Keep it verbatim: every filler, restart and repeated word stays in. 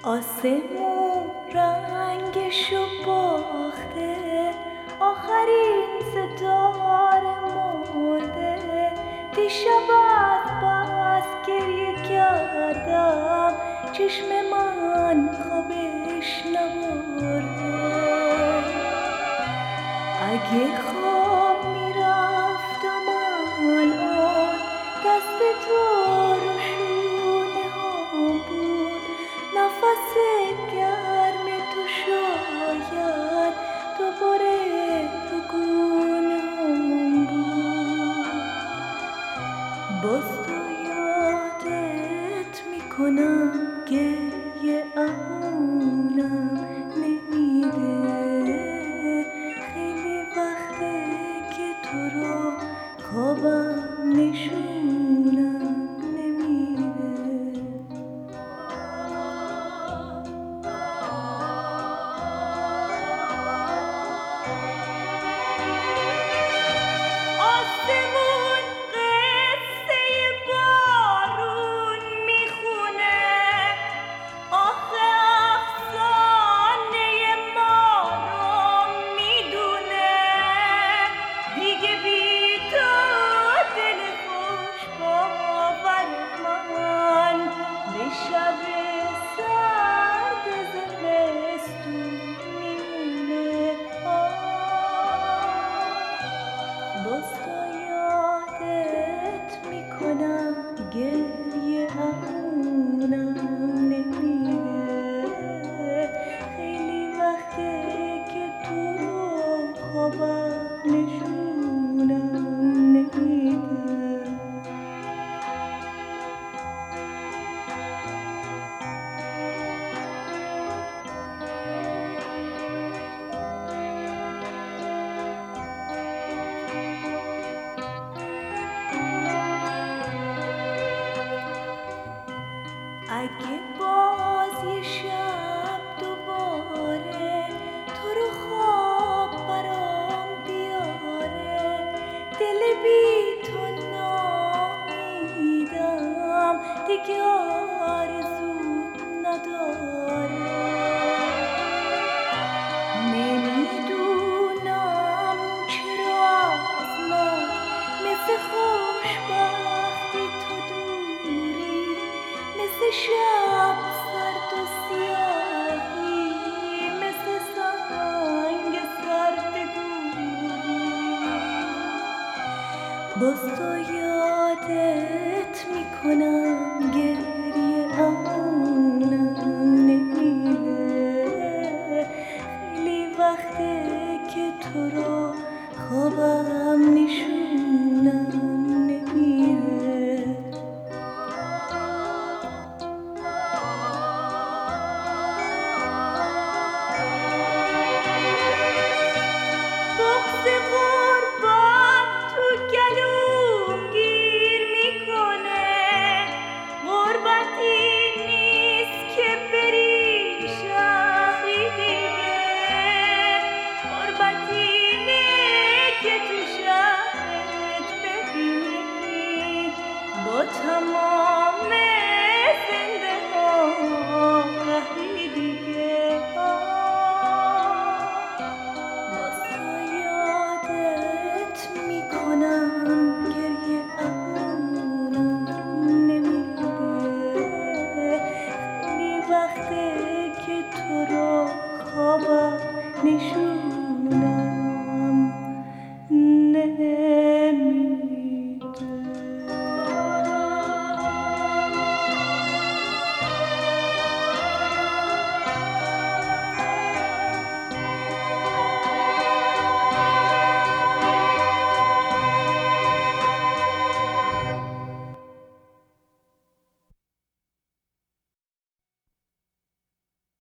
آسمون رنگشو باخته، آخرین ستاره مرده. دیشب از بس گریه کردم، چشم من خوابش نبرده. اگه خواب میرفتم الان، دست تو رو شونه هم بود. نفس گرم تو شاید دوباره تو گونه هم بود. باز تو یادت میکنم، گریه اونم نمیده. خیلی وقته که تو رو خوابم نشونم نمیده. آسمون قصه بارون میخونه، آخه افسانه ما رو میدونه. دیگه بی تو دل خوش باور من به شب سرد زمستون میمونه. باز تا یادت میکنم، گریه اونم نمیره. خیلی وقته که تو رو خوابم نشونم نمیده. اگه باز یه شب دوباره تو رو خواب برام بیاره، دل بی تو نامیدم دیگه آرزو نداره. نمیدونم چرا از من مثل خوشبختی تو دوری، مثل شب سرد و سیاهی، مثل سنگ سرد گوری. باز تو یادت میکنم، گریه اونم نمیره. خیلی وقته که تو رو خوابم نشونم نمیره. بغض غربت تو گلوم گیر میکنه. غربتی نیست که بری شهری دیگه، غربت اینه که تو شهرت ببینی با تمام